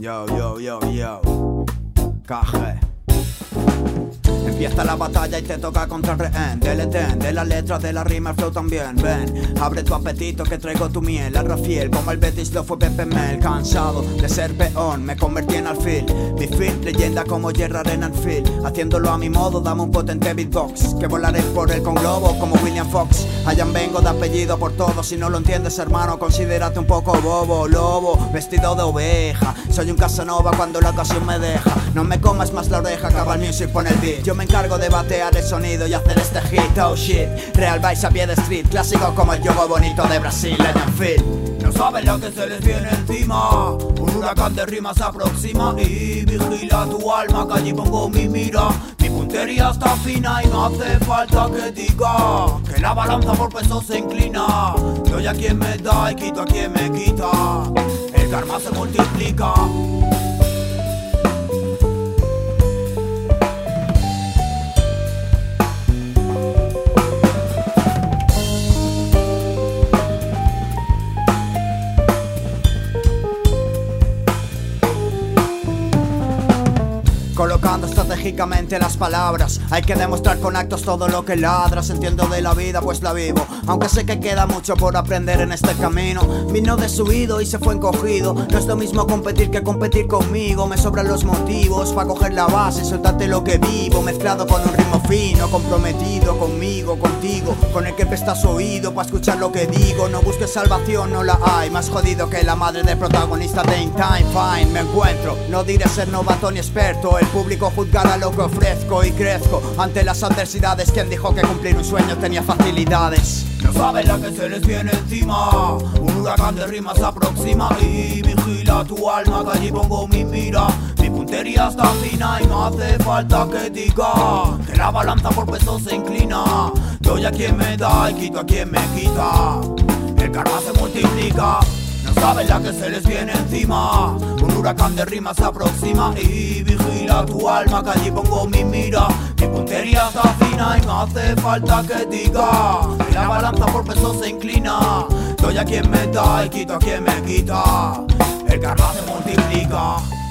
Yo, KG. Empieza la batalla y te toca contra el rehén. Del etén, de las letras, de la rima, el flow también. Ven, abre tu apetito que traigo tu miel. A Rafael, como el Betis lo fue Pepe Mel. Cansado de ser peón, me convertí en alfil. Mi fin, leyenda como Gerrard en Anfield. Haciéndolo a mi modo, dame un potente beatbox. Que volaré por él con globo como William Fox. Allá vengo de apellido por todo. Si no lo entiendes, hermano, considérate un poco bobo. Lobo, vestido de oveja. Soy un Casanova cuando la ocasión me deja. No me comas más la oreja, Cabal Music pon el beat. Yo me encargo de batear el sonido y hacer este hit. Oh shit, Real Vice a pie de street. Clásico como el yogo bonito de Brasil en Anfield. No saben lo que se les viene encima. Un huracán de rimas se aproxima y vigila tu alma, que allí pongo mi mira. Mi puntería está fina y no hace falta que diga que la balanza por peso se inclina. Doy a quien me da y quito a quien me quita. El karma se multiplica. Colocando estratégicamente las palabras. Hay que demostrar con actos todo lo que ladras. Entiendo de la vida pues la vivo, aunque sé que queda mucho por aprender en este camino. Vino desubido y se fue encogido. No es lo mismo competir que competir conmigo. Me sobran los motivos para coger la base, soltarte lo que vivo. Mezclado con un ritmo fino, comprometido conmigo, contigo, con el que prestas oído para escuchar lo que digo. No busques salvación, no la hay. Más jodido que la madre del protagonista de In Time Fine. Me encuentro, no diré ser novato ni experto. El público juzgará lo que ofrezco y crezco ante las adversidades. Quien dijo que cumplir un sueño tenía facilidades. No saben lo que se les viene encima. Un huracán de rimas se aproxima y vigila tu alma, que allí pongo mi mira. Mi puntería está fina y no hace falta que diga que la balanza por peso se inclina. Doy a quien me da y quito a quien me quita. El karma se multiplica. No saben la que se les viene encima. Un huracán de rimas se aproxima y vigila tu alma, que allí pongo mi mira. Mi puntería está fina y no hace falta que diga que la balanza por peso se inclina. Doy a quien me da y quito a quien me quita. El karma se multiplica.